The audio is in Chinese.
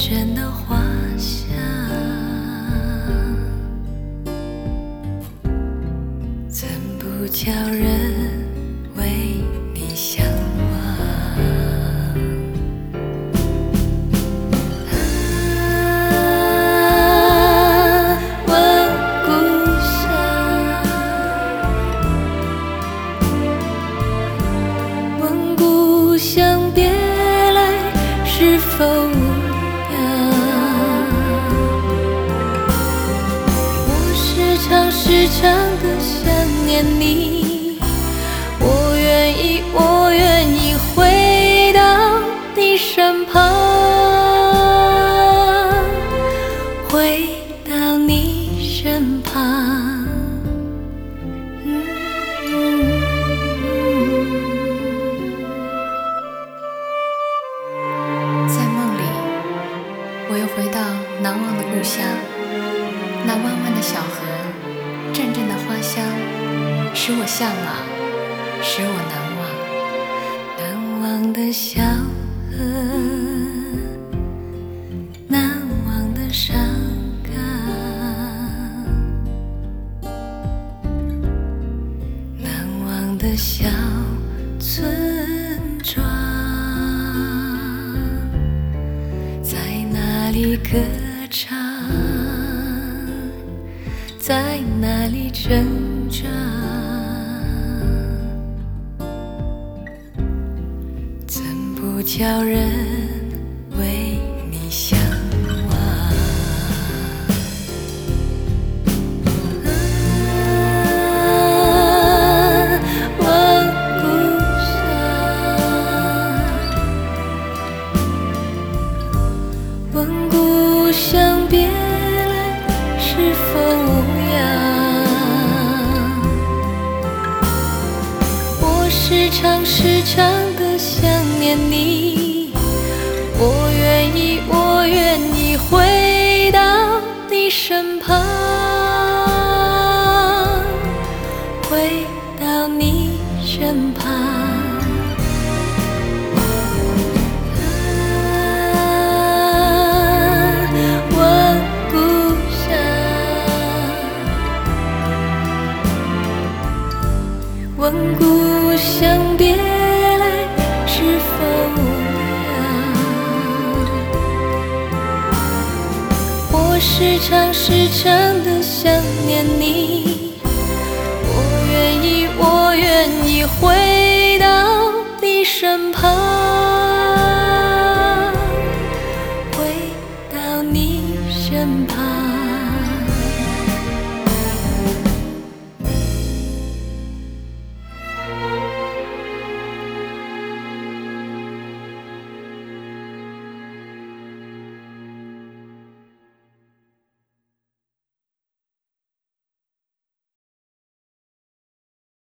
真的花香，怎不叫人为你向往？问故乡，问故乡别来是否无恙？我时常地想念你，我愿意回到你身旁，回到你身旁。在梦里，我又回到难忘的故乡，那弯弯的小河，阵阵的花香，使我向往，使我难忘。难忘的小河，难忘的山岗，难忘的小村庄，在哪里歌唱，在哪里成长？怎不叫人为你向往？问故乡，问故乡别来是否无恙？我时常地想念你，我愿意回到你身旁，回到你身旁。问故乡，问故乡别来是否无恙？我时常地想念你，我愿意回到你身旁。